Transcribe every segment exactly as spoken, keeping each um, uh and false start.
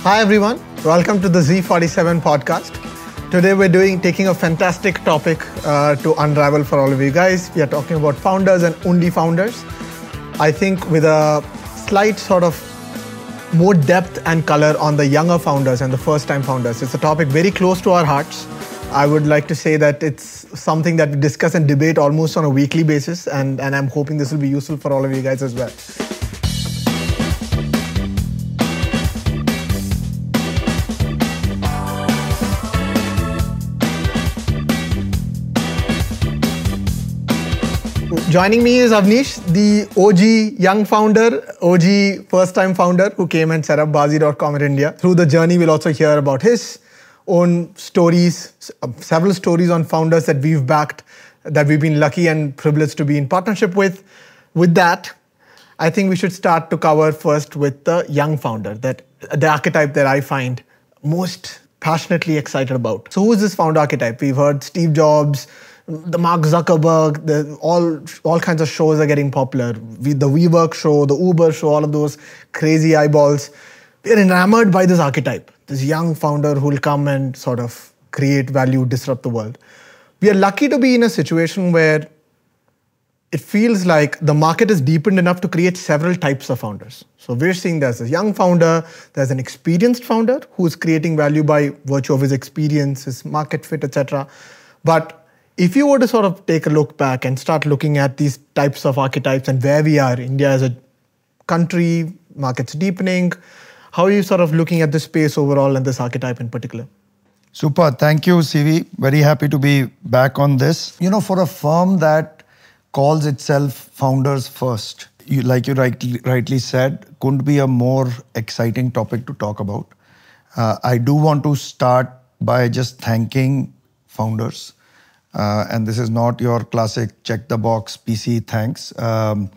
Hi everyone, welcome to the Z forty-seven podcast. Today we're doing taking a fantastic topic uh, to unravel for all of you guys. We are talking about founders and only founders. I think with a slight sort of more depth and color on the younger founders and the first time founders. It's a topic very close to our hearts. I would like to say that it's something that we discuss and debate almost on a weekly basis, and, and I'm hoping this will be useful for all of you guys as well. Joining me is Avnish, the O G young founder, O G first-time founder who came and set up Baazi dot com in India. Through the journey, we'll also hear about his own stories, several stories on founders that we've backed, that we've been lucky and privileged to be in partnership with. With that, I think we should start to cover first with the young founder, that the archetype that I find most passionately excited about. So who is this founder archetype? We've heard Steve Jobs, the Mark Zuckerberg, the, all all kinds of shows are getting popular. We, the WeWork show, the Uber show, all of those crazy eyeballs. We're enamored by this archetype, this young founder who will come and sort of create value, disrupt the world. We are lucky to be in a situation where it feels like the market is deepened enough to create several types of founders. So we're seeing there's a young founder, there's an experienced founder who's creating value by virtue of his experience, his market fit, et cetera. But if you were to sort of take a look back and start looking at these types of archetypes and where we are, India as a country, markets deepening, how are you sort of looking at this space overall and this archetype in particular? Super. Thank you, C V. Very happy to be back on this. You know, for a firm that calls itself founders first, you, like you rightly, rightly said, couldn't be a more exciting topic to talk about. Uh, I do want to start by just thanking founders. Uh, and this is not your classic check the box P C thanks. Um,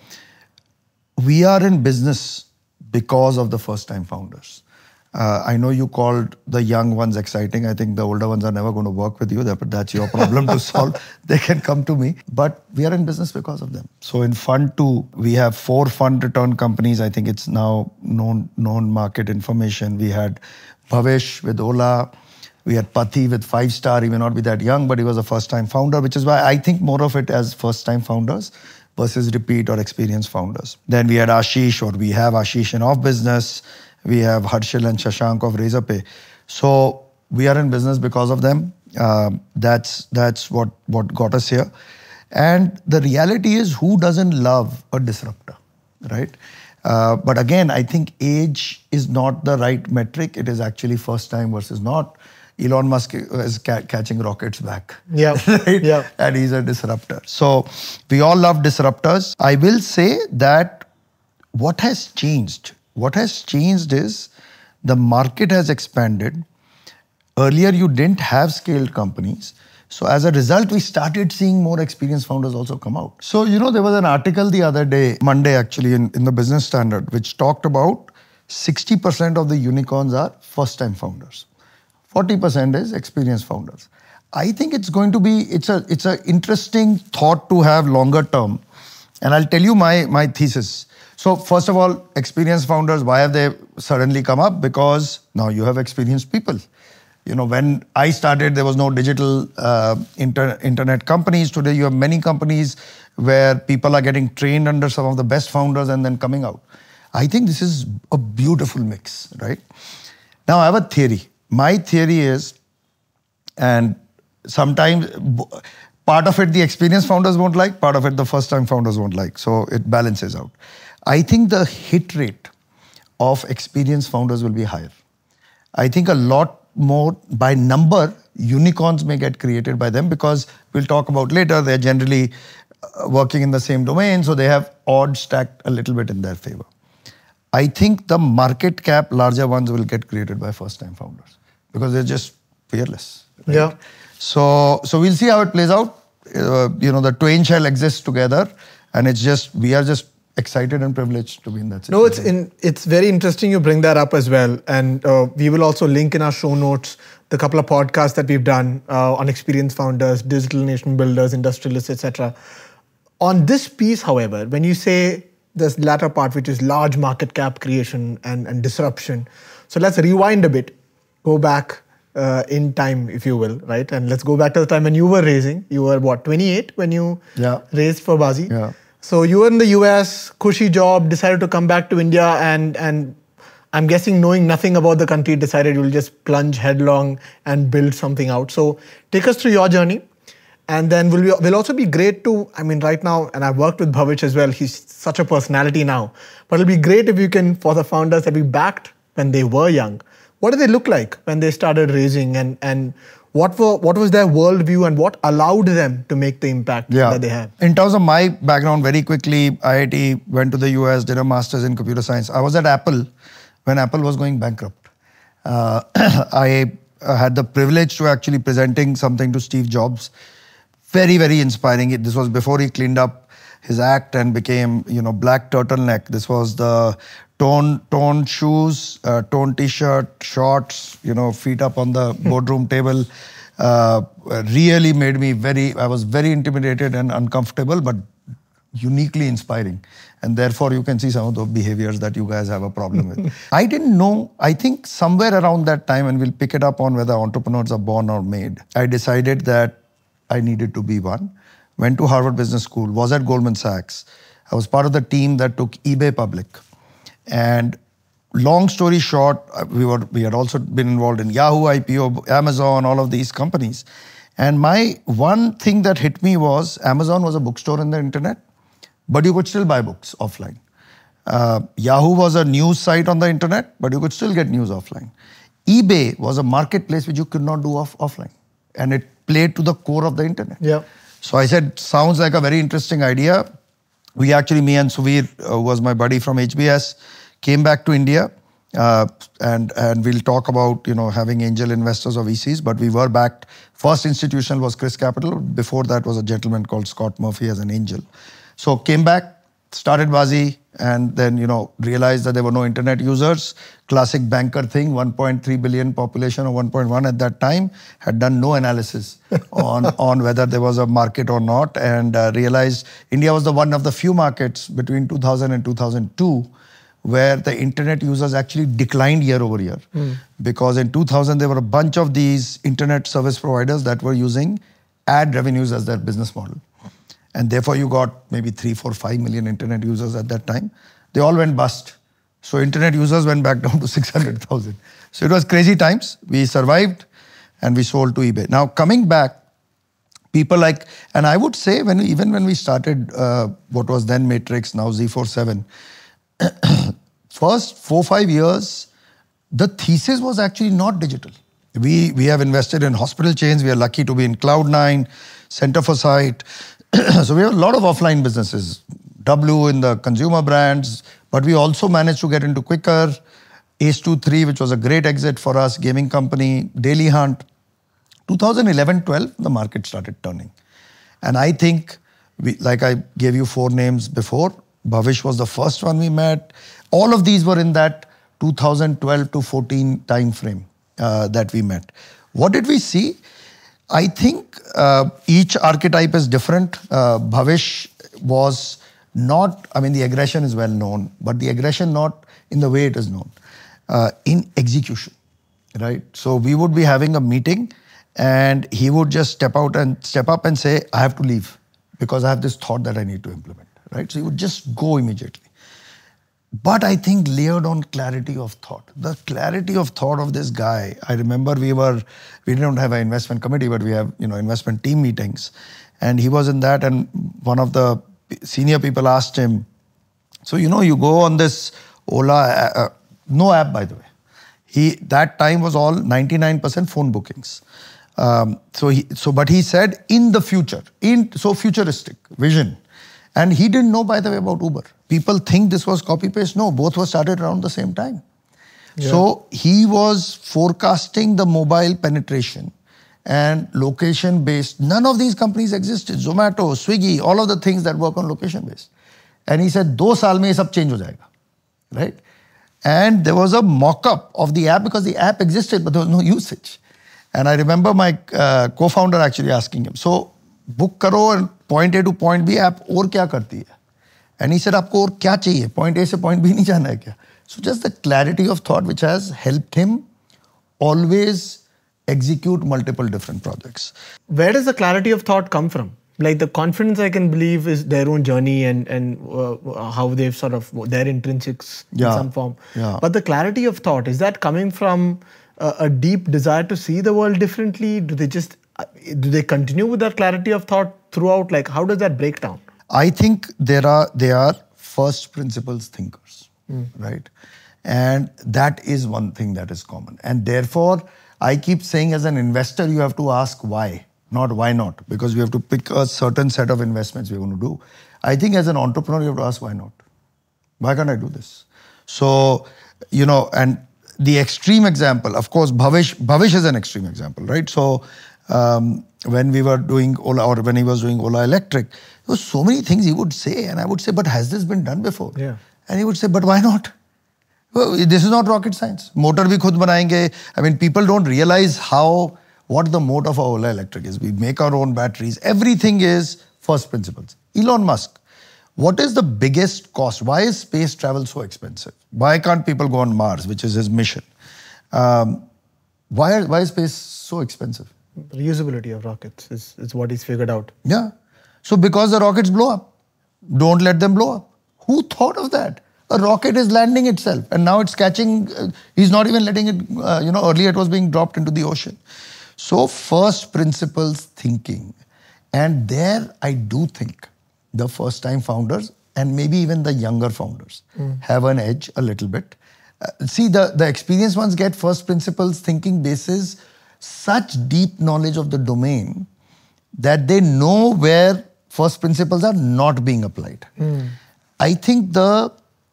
we are in business because of the first time founders. Uh, I know you called the young ones exciting. I think the older ones are never going to work with you. That, that's your problem to solve. They can come to me. But we are in business because of them. So in Fund two, we have four fund return companies. I think it's now known, known market information. We had Bhavesh with Ola. We had Pati with Five Star. He may not be that young, but he was a first-time founder, which is why I think more of it as first-time founders versus repeat or experienced founders. Then we had Ashish, or we have Ashish in Off Business. We have Harshil and Shashank of Razorpay. So we are in business because of them. Um, that's that's what, what got us here. And the reality is, who doesn't love a disruptor, right? Uh, but again, I think age is not the right metric. It is actually first-time versus not. Elon Musk is ca- catching rockets back. Yeah, right? yeah. And he's a disruptor. So we all love disruptors. I will say that what has changed, what has changed is the market has expanded. Earlier, you didn't have scaled companies. So as a result, we started seeing more experienced founders also come out. So, you know, there was an article the other day, Monday actually, in, in the Business Standard, which talked about sixty percent of the unicorns are first-time founders. forty percent is experienced founders. I think it's going to be, it's a it's an interesting thought to have longer term. And I'll tell you my, my thesis. So first of all, experienced founders, why have they suddenly come up? Because now you have experienced people. You know, when I started, there was no digital uh, inter- internet companies. Today, you have many companies where people are getting trained under some of the best founders and then coming out. I think this is a beautiful mix, right? Now, I have a theory. My theory is, and sometimes part of it the experienced founders won't like, part of it the first-time founders won't like. So it balances out. I think the hit rate of experienced founders will be higher. I think a lot more by number, unicorns may get created by them because we'll talk about later, they're generally working in the same domain, so they have odds stacked a little bit in their favor. I think the market cap larger ones will get created by first-time founders because they're just fearless. Right? Yeah. So, so we'll see how it plays out. Uh, you know, the twain shall exist together, and it's just we are just excited and privileged to be in that situation. No, it's in, it's very interesting you bring that up as well. And uh, we will also link in our show notes the couple of podcasts that we've done uh, on experienced founders, digital nation builders, industrialists, et cetera. On this piece, however, when you say this latter part, which is large market cap creation and, and disruption, So let's rewind a bit, go back uh, in time, if you will, right? And let's go back to the time when you were raising. You were what, twenty-eight when you yeah. raised for Baazi? Yeah. So you were in the U S, cushy job, decided to come back to India, and and I'm guessing knowing nothing about the country, decided you'll just plunge headlong and build something out. So take us through your journey. And then will will also be great to, I mean, right now, and I've worked with Bhavish as well, he's such a personality now, but it'll be great if you can, for the founders that we backed when they were young, what did they look like when they started raising, and, and what were what was their worldview, and what allowed them to make the impact yeah. that they have? In terms of my background, very quickly, I I T, went to the U S, did a master's in computer science. I was at Apple when Apple was going bankrupt. Uh, I had the privilege to actually presenting something to Steve Jobs. Very, very inspiring. This was before he cleaned up his act and became, you know, black turtleneck. This was the tone, tone shoes, uh, tone t-shirt, shorts, you know, feet up on the boardroom table. Uh, really made me very, I was very intimidated and uncomfortable, but uniquely inspiring. And therefore, you can see some of the behaviors that you guys have a problem with. I didn't know, I think somewhere around that time, and we'll pick it up on whether entrepreneurs are born or made, I decided that I needed to be one. Went to Harvard Business School, was at Goldman Sachs. I was part of the team that took eBay public. And long story short, we were we had also been involved in Yahoo I P O, Amazon, all of these companies. And my one thing that hit me was Amazon was a bookstore on the internet, but you could still buy books offline. Uh, Yahoo was a news site on the internet, but you could still get news offline. eBay was a marketplace which you could not do off offline. And it played to the core of the internet. Yeah. So I said, sounds like a very interesting idea. We actually, me and Suvir, uh, who was my buddy from H B S, came back to India, uh, and and we'll talk about, you know, having angel investors or V Cs, but we were backed. First institutional was Chris Capital. Before that was a gentleman called Scott Murphy as an angel. So came back, started Baazi, and then, you know, realized that there were no internet users. Classic banker thing, one point three billion population or one point one at that time, had done no analysis on, on whether there was a market or not, and uh, realized India was the one of the few markets between two thousand and two thousand two where the internet users actually declined year over year. Mm. Because in two thousand, there were a bunch of these internet service providers that were using ad revenues as their business model. And therefore, you got maybe three, four, five million internet users at that time. They all went bust. So internet users went back down to six hundred thousand. So it was crazy times. We survived and we sold to eBay. Now, coming back, people like, and I would say when even when we started uh, what was then Matrix, now Z forty-seven, first four, five years, the thesis was actually not digital. We, we have invested in hospital chains. We are lucky to be in Cloud nine, Center for Sight. So we have a lot of offline businesses, W in the consumer brands, but we also managed to get into Quicker, Ace two three, which was a great exit for us, gaming company, Daily Hunt. twenty eleven twelve, the market started turning. And I think, we, like I gave you four names before, Bhavish was the first one we met. All of these were in that two thousand twelve to fourteen time frame uh, that we met. What did we see? I think uh, each archetype is different. Uh, Bhavish was not, I mean, the aggression is well known, but the aggression not in the way it is known, uh, in execution, right? So we would be having a meeting and he would just step out and step up and say, I have to leave because I have this thought that I need to implement, right? So he would just go immediately. But I think layered on clarity of thought. The clarity of thought of this guy, I remember we were, we didn't have an investment committee, but we have, you know, investment team meetings. And he was in that, and one of the senior people asked him, so, you know, you go on this Ola, uh, no app, by the way. He, that time was all ninety-nine percent phone bookings. Um, so, he, so, but he said, in the future, in so futuristic vision. And he didn't know, by the way, about Uber. People think this was copy-paste. No, both were started around the same time. Yeah. So he was forecasting the mobile penetration and location-based. None of these companies existed. Zomato, Swiggy, all of the things that work on location-based. And he said, two saal mein ye sab change ho jayega, right? And there was a mock-up of the app because the app existed, but there was no usage. And I remember my uh, co-founder actually asking him, so book karo and point A to point B, app और क्या करती है? And he said, आपको और क्या चाहिए? Point A से point B नहीं जाना है क्या? So just the clarity of thought which has helped him always execute multiple different projects. Where does the clarity of thought come from? Like the confidence, I can believe, is their own journey and and uh, how they've sort of their intrinsics yeah. in some form. Yeah. But the clarity of thought, is that coming from a, a deep desire to see the world differently? Do they just uh, do they continue with that clarity of thought throughout? Like how does that break down? I think there are they are first principles thinkers, mm. right? And that is one thing that is common. And therefore, I keep saying as an investor, you have to ask why. Not why not, because we have to pick a certain set of investments we're going to do. I think as an entrepreneur, you have to ask why not? Why can't I do this? So, you know, and the extreme example, of course, Bhavish, Bhavish is an extreme example, right? So, um, when we were doing Ola, or when he was doing Ola Electric, there were so many things he would say, and I would say, but has this been done before? Yeah. And he would say, but why not? Well, this is not rocket science. Motor bhi khud banayenge. I mean, people don't realize how, what the moat of our Ola Electric is. We make our own batteries. Everything is first principles. Elon Musk, what is the biggest cost? Why is space travel so expensive? Why can't people go on Mars, which is his mission? Um, why, why is space so expensive? Reusability of rockets is, is what he's figured out. Yeah. So because the rockets blow up, don't let them blow up. Who thought of that? A rocket is landing itself, and now it's catching, uh, he's not even letting it, uh, you know, earlier it was being dropped into the ocean. So first principles thinking, and there I do think the first time founders and maybe even the younger founders mm. have an edge a little bit. Uh, see, the, the experienced ones get first principles thinking basis such deep knowledge of the domain that they know where first principles are not being applied. Mm. I think the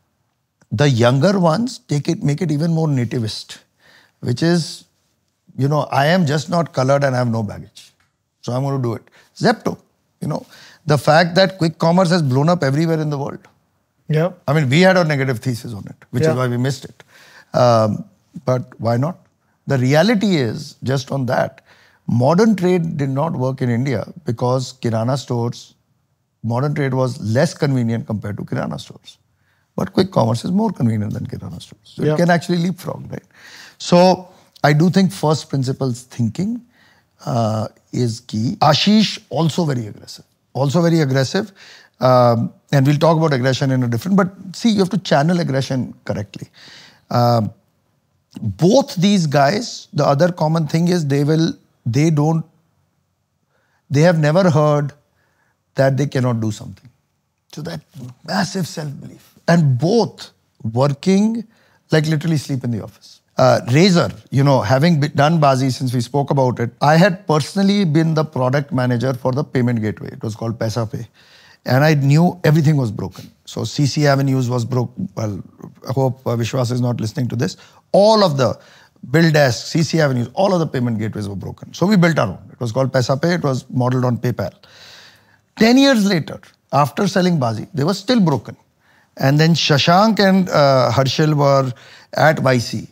the younger ones take it, make it even more nativist, which is, you know, I am just not colored and I have no baggage. So I'm going to do it. Zepto, you know, the fact that quick commerce has blown up everywhere in the world. Yeah. I mean, we had a negative thesis on it, which yeah. is why we missed it. Um, but why not? The reality is, just on that, modern trade did not work in India because Kirana stores, modern trade was less convenient compared to Kirana stores. But quick commerce is more convenient than Kirana stores. So yeah. it can actually leapfrog, right? So I do think first principles thinking uh, is key. Ashish, also very aggressive. Also very aggressive. Um, and we'll talk about aggression in a different, but see, you have to channel aggression correctly. Um, both these guys, the other common thing is they will, they don't, they have never heard that they cannot do something. So that massive self-belief. And both working like literally sleep in the office. Uh, Razor, you know, having done Baazi since we spoke about it, I had personally been the product manager for the payment gateway. It was called PaisaPay. And I knew everything was broken. So C C Avenues was broke. Well, I hope uh, Vishwas is not listening to this. All of the BillDesk, C C Avenues, all of the payment gateways were broken. So we built our own. It was called PaisaPay. It was modeled on PayPal. Ten years later, after selling Baazi, they were still broken. And then Shashank and uh, Harshil were at Y C.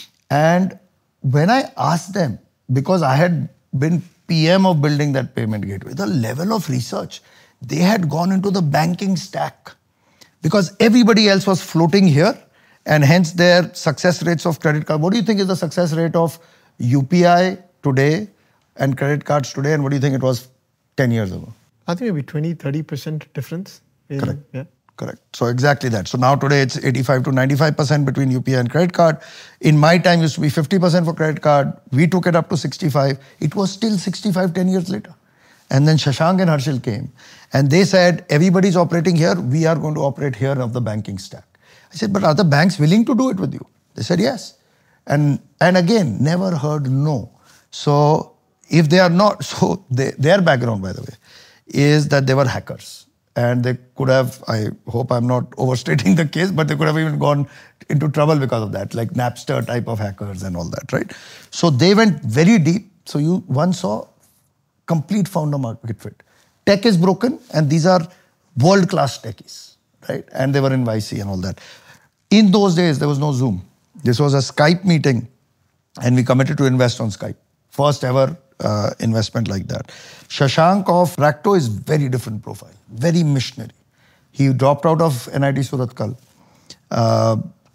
And when I asked them, because I had been P M of building that payment gateway, the level of research, they had gone into the banking stack because everybody else was floating here and hence their success rates of credit card. What do you think is the success rate of U P I today and credit cards today? And what do you think it was ten years ago? I think maybe twenty, thirty percent difference. In, Correct. Yeah. Correct. So exactly that. So now today it's eighty-five to ninety-five percent between U P I and credit card. In my time, it used to be fifty percent for credit card. We took it up to sixty-five. It was still sixty-five ten years later. And then Shashank and Harshil came and they said, everybody's operating here. We are going to operate here of the banking stack. I said, but are the banks willing to do it with you? They said, yes. And, and again, never heard no. So if they are not, so they, their background, by the way, is that they were hackers. And they could have, I hope I'm not overstating the case, but they could have even gone into trouble because of that, like Napster type of hackers and all that, right? So they went very deep. So you once saw complete founder market fit. Tech is broken and these are world-class techies, right? And they were in Y C and all that. In those days, there was no Zoom. This was a Skype meeting and we committed to invest on Skype. First ever Uh, investment like that. Shashank of Racto is very different profile, very missionary. He dropped out of N I T Suratkal, uh,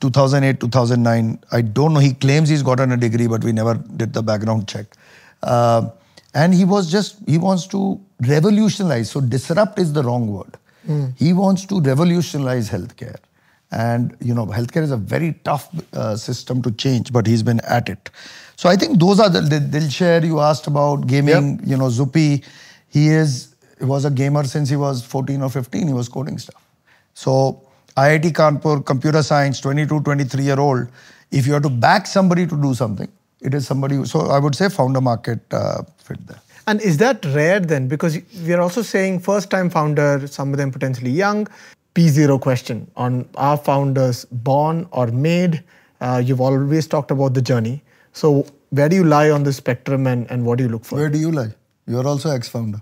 two thousand eight, two thousand nine. I don't know. He claims he's gotten a degree, but we never did the background check. Uh, and he was just, he wants to revolutionize. So disrupt is the wrong word. Mm. He wants to revolutionize healthcare. And, you know, healthcare is a very tough uh, system to change, but he's been at it. So I think those are the, the Dilsher you asked about, gaming, yep. you know, Zupi. He is, he was a gamer since he was fourteen or fifteen. He was coding stuff. So I I T Kanpur, computer science, twenty-two, twenty-three year old. If you have to back somebody to do something, it is somebody. Who, so I would say founder market uh, fit there. And is that rare then? Because we are also saying first time founder, some of them potentially young. P zero question on are founders born or made? Uh, you've always talked about the journey. So where do you lie on the spectrum and, and what do you look for? Where do you lie? You're also ex-founder.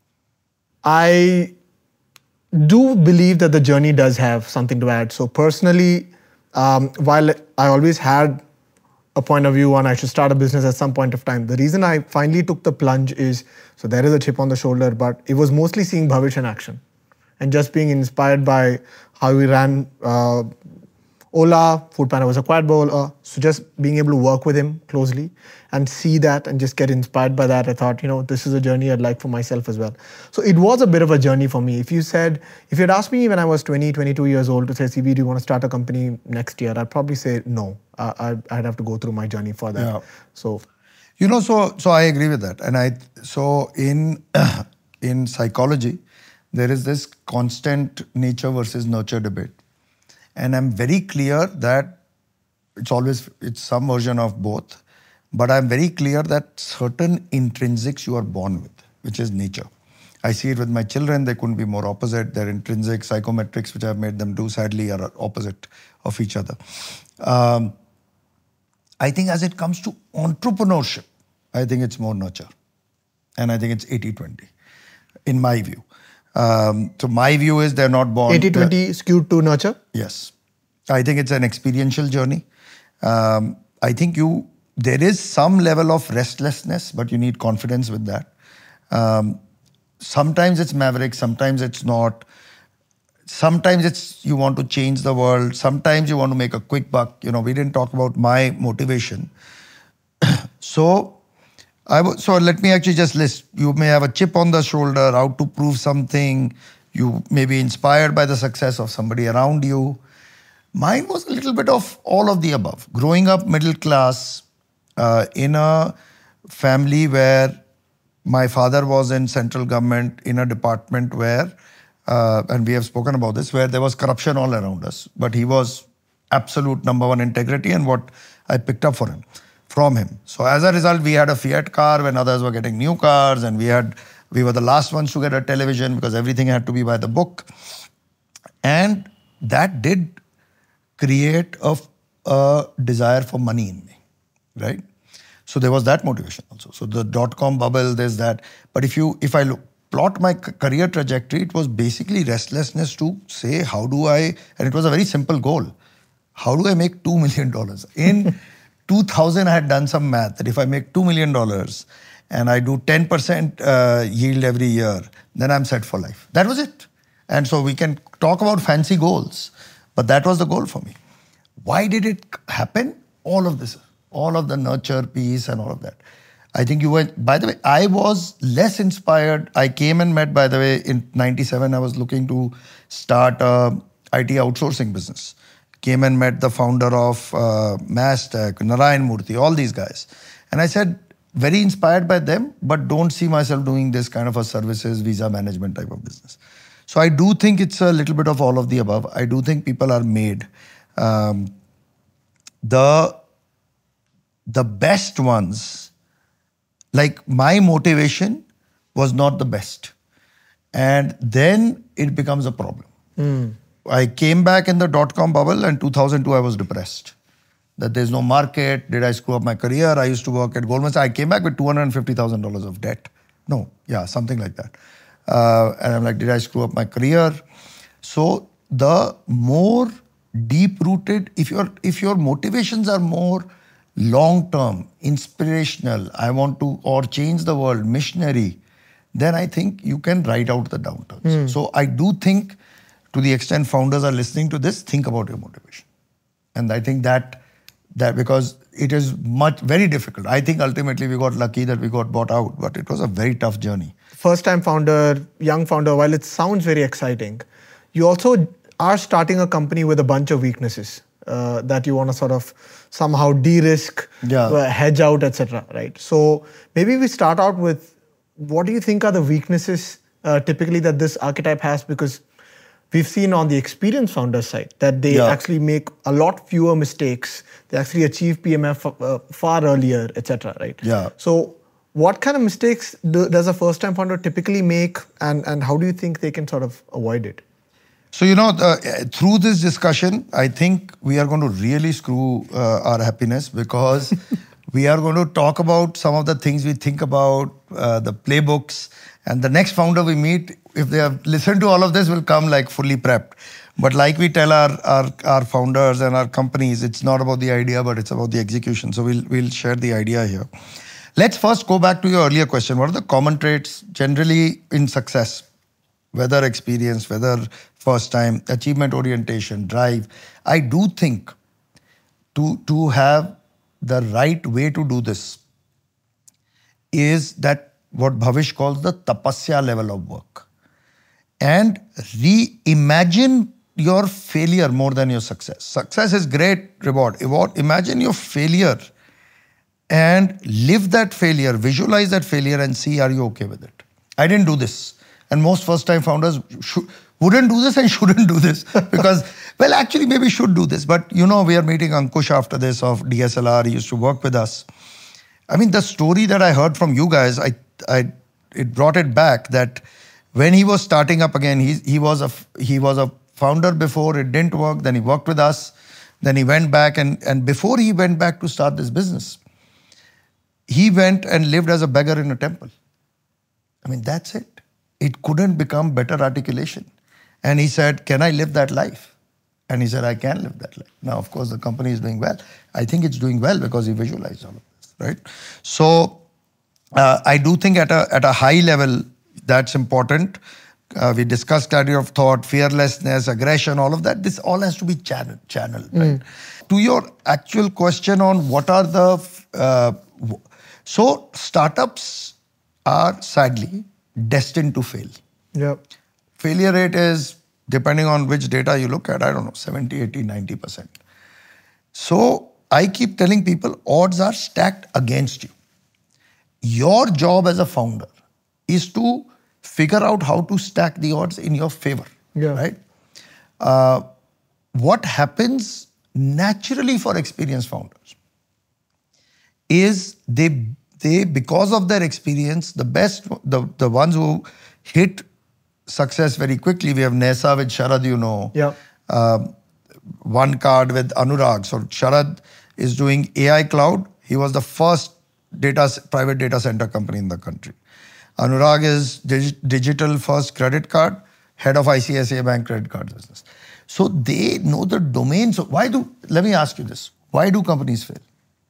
I do believe that the journey does have something to add. So personally, um, while I always had a point of view on I should start a business at some point of time, the reason I finally took the plunge is, so there is a chip on the shoulder, but it was mostly seeing Bhavish in action and just being inspired by how we ran uh, Ola. Foodpanda was acquired by Ola. So just being able to work with him closely and see that and just get inspired by that, I thought, you know, this is a journey I'd like for myself as well. So it was a bit of a journey for me. If you said, if you'd asked me when I was twenty, twenty-two years old to say, C V, do you want to start a company next year? I'd probably say no. Uh, I'd, I'd have to go through my journey for that. Yeah. So, you know, so so I agree with that. And I so in in psychology, there is this constant nature versus nurture debate. And I'm very clear that it's always, it's some version of both. But I'm very clear that certain intrinsics you are born with, which is nature. I see it with my children. They couldn't be more opposite. Their intrinsic psychometrics, which I've made them do, sadly, are opposite of each other. Um, I think as it comes to entrepreneurship, I think it's more nurture. And I think it's eighty twenty, in my view. Um, so my view is they're not born... eighty twenty skewed to nurture? Yes. I think it's an experiential journey. Um, I think you... There is some level of restlessness, but you need confidence with that. Um, sometimes it's maverick, sometimes it's not. Sometimes it's you want to change the world. Sometimes you want to make a quick buck. You know, we didn't talk about my motivation. so, I w- so let me actually just list. You may have a chip on the shoulder, out to prove something. You may be inspired by the success of somebody around you. Mine was a little bit of all of the above. Growing up middle class, Uh, in a family where my father was in central government in a department where, uh, and we have spoken about this, where there was corruption all around us. But he was absolute number one integrity and what I picked up for him, from him. So as a result, we had a Fiat car when others were getting new cars, and we had we were the last ones to get a television because everything had to be by the book. And that did create a, a desire for money in me. Right? So there was that motivation also. So the dot-com bubble, there's that. But if you, if I look, plot my career trajectory, it was basically restlessness to say, how do I, and it was a very simple goal. How do I make two million dollars? In two thousand, I had done some math that if I make two million dollars and I do ten percent uh, yield every year, then I'm set for life. That was it. And so we can talk about fancy goals, but that was the goal for me. Why did it happen? All of this. All of the nurture piece and all of that. I think you went, by the way, I was less inspired. I came and met, by the way, in ninety-seven, I was looking to start a I T outsourcing business. Came and met the founder of uh, Mastech, Narayan Murthy, all these guys. And I said, very inspired by them, but don't see myself doing this kind of a services, visa management type of business. So I do think it's a little bit of all of the above. I do think people are made. Um, the... The best ones, like my motivation was not the best. And then it becomes a problem. Mm. I came back in the dot-com bubble and two thousand two I was depressed. That there's no market. Did I screw up my career? I used to work at Goldman Sachs. I came back with two hundred fifty thousand dollars of debt. No, yeah, something like that. Uh, and I'm like, did I screw up my career? So the more deep-rooted, if your if your motivations are more long-term, inspirational, I want to, or change the world, missionary, then I think you can ride out the downturns. Mm. So I do think, to the extent founders are listening to this, think about your motivation. And I think that, that because it is much, very difficult. I think ultimately we got lucky that we got bought out, but it was a very tough journey. First time founder, young founder, while it sounds very exciting, you also are starting a company with a bunch of weaknesses uh, that you want to sort of somehow de-risk, yeah. uh, hedge out, et cetera. Right? So maybe we start out with, what do you think are the weaknesses uh, typically that this archetype has? Because we've seen on the experienced founder side that they yeah. actually make a lot fewer mistakes. They actually achieve P M F uh, far earlier, et cetera. Right? Yeah. So what kind of mistakes do, does a first-time founder typically make, and, and how do you think they can sort of avoid it? So, you know, the, through this discussion, I think we are going to really screw uh, our happiness, because we are going to talk about some of the things we think about, uh, the playbooks, and the next founder we meet, if they have listened to all of this, will come like fully prepped. But like we tell our, our, our founders and our companies, it's not about the idea, but it's about the execution. So we'll, we'll share the idea here. Let's first go back to your earlier question. What are the common traits generally in success? Whether experience, whether first time, achievement orientation, drive. I do think to, to have the right way to do this is that what Bhavish calls the tapasya level of work. And reimagine your failure more than your success. Success is great reward. Imagine your failure and live that failure, visualize that failure and see, are you okay with it? I didn't do this. And most first-time founders should, wouldn't do this and shouldn't do this because, well, actually maybe should do this. But, you know, we are meeting Ankush after this of D S L R. He used to work with us. I mean, the story that I heard from you guys, I, I, it brought it back that when he was starting up again, he, he, was a, he was a founder before, it didn't work. Then he worked with us. Then he went back. And, and before he went back to start this business, he went and lived as a beggar in a temple. I mean, that's it. It couldn't become better articulation. And he said, can I live that life? And he said, I can live that life. Now, of course, the company is doing well. I think it's doing well because he visualized all of this, right? So uh, I do think at a, at a high level, that's important. Uh, we discussed clarity of thought, fearlessness, aggression, all of that. This all has to be channel, channeled, right? Mm. To your actual question on what are the... Uh, so startups are sadly destined to fail. Yeah. Failure rate is, depending on which data you look at, I don't know, seventy, eighty, ninety percent. So I keep telling people odds are stacked against you. Your job as a founder is to figure out how to stack the odds in your favor, yeah. right? Uh, what happens naturally for experienced founders is they They, because of their experience, the best, the, the ones who hit success very quickly, we have Nesa with Sharad, you know. Yeah. Um, One Card with Anurag. So Sharad is doing A I cloud. He was the first data private data center company in the country. Anurag is dig, digital first credit card, head of I C I C I Bank credit card business. So they know the domain. So why do, let me ask you this. Why do companies fail?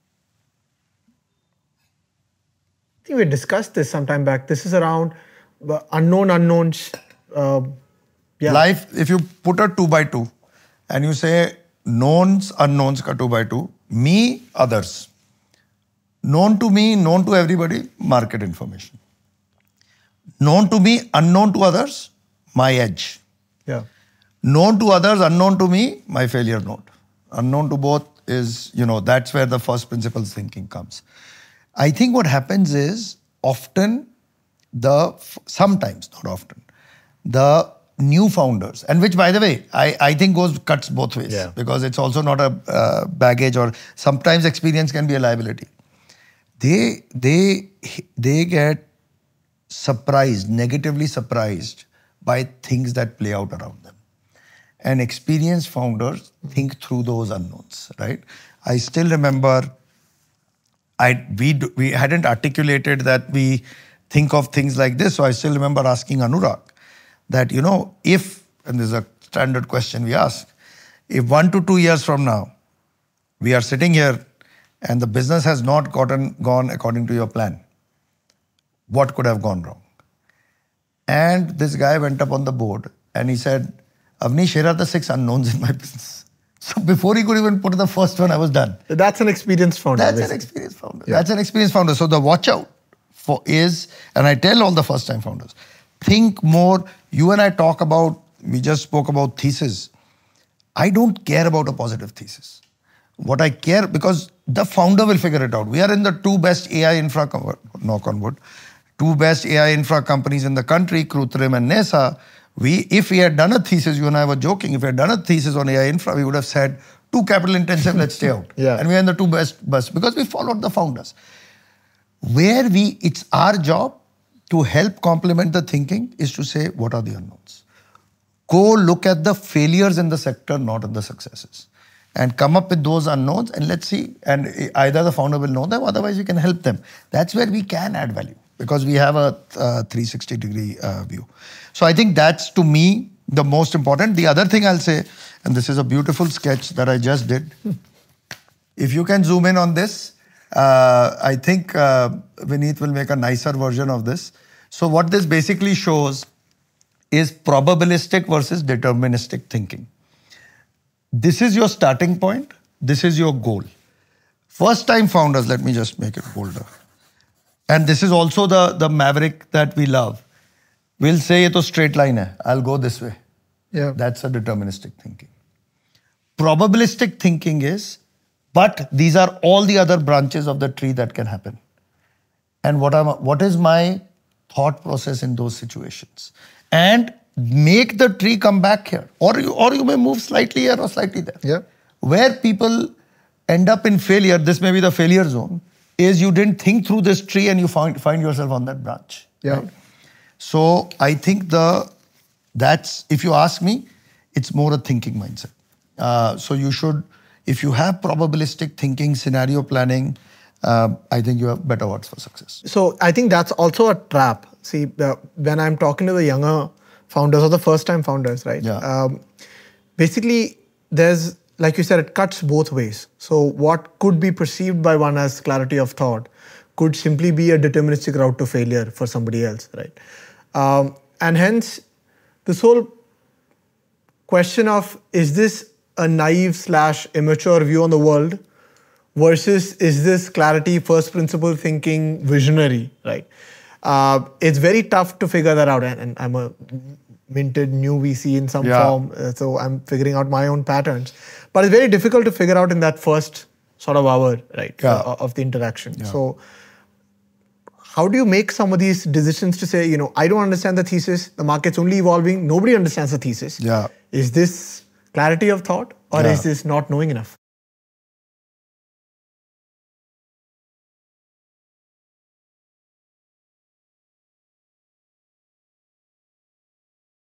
I think we discussed this sometime back. This is around unknown unknowns. Uh, yeah. Life, if you put a two by two and you say knowns, unknowns ka two by two, me, others. Known to me, known to everybody, market information. Known to me, unknown to others, my edge. Yeah. Known to others, unknown to me, my failure node. Unknown to both is, you know, that's where the first principles thinking comes. I think what happens is often the, sometimes, not often, the new founders, and which by the way, I, I think goes, cuts both ways yeah. because it's also not a uh, baggage or sometimes experience can be a liability. They, they, they get surprised, negatively surprised by things that play out around them. And experienced founders think through those unknowns, right? I still remember I we we hadn't articulated that we think of things like this. So I still remember asking Anurag that, you know, if, and this is a standard question we ask, if one to two years from now, we are sitting here and the business has not gotten gone according to your plan, what could have gone wrong? And this guy went up on the board and he said, Avnish, here are the six unknowns in my business. So before he could even put the first one, I was done. That's an experienced founder. That's basically. an experienced founder. Yeah. That's an experienced founder. So the watch out for is, and I tell all the first time founders, think more. You and I talk about, we just spoke about thesis. I don't care about a positive thesis. What I care, because the founder will figure it out. We are in the two best A I infra, knock on wood, two best A I infra companies in the country, Krutrim and Nesa. We, if we had done a thesis, you and I were joking, if we had done a thesis on A I infra, we would have said, too capital intensive, let's stay out. Yeah. And we are in the two best bus because we followed the founders. Where we, it's our job to help complement the thinking is to say, what are the unknowns? Go look at the failures in the sector, not at the successes. And come up with those unknowns and let's see. And either the founder will know them, otherwise we can help them. That's where we can add value because we have a uh, three sixty degree uh, view. So I think that's, to me, the most important. The other thing I'll say, and this is a beautiful sketch that I just did. If you can zoom in on this, uh, I think uh, Vineet will make a nicer version of this. So what this basically shows is probabilistic versus deterministic thinking. This is your starting point. This is your goal. First time founders, let me just make it bolder. And this is also the, the maverick that we love. We'll say it's a straight line hai. I'll go this way. Yeah. That's a deterministic thinking. Probabilistic thinking is, but these are all the other branches of the tree that can happen. And what, am, what is my thought process in those situations? And make the tree come back here. Or you, or you may move slightly here or slightly there. Yeah. Where people end up in failure, this may be the failure zone, is you didn't think through this tree and you find, find yourself on that branch. Yeah. Right? So I think the that's, if you ask me, it's more a thinking mindset. Uh, so you should, if you have probabilistic thinking, scenario planning, uh, I think you have better odds for success. So I think that's also a trap. See, uh, when I'm talking to the younger founders or the first time founders, right? Yeah. Um, basically, there's, like you said, it cuts both ways. So what could be perceived by one as clarity of thought could simply be a deterministic route to failure for somebody else, right? Um, and hence, this whole question of, is this a naive slash immature view on the world versus is this clarity, first principle thinking, visionary, right? Uh, it's very tough to figure that out. And, and I'm a minted new V C in some Yeah. form, uh, so I'm figuring out my own patterns. But it's very difficult to figure out in that first sort of hour, right, Yeah. uh, of the interaction. Yeah. So how do you make some of these decisions to say, you know, I don't understand the thesis, the market's only evolving, nobody understands the thesis. Yeah. Is this clarity of thought or Yeah. is this not knowing enough?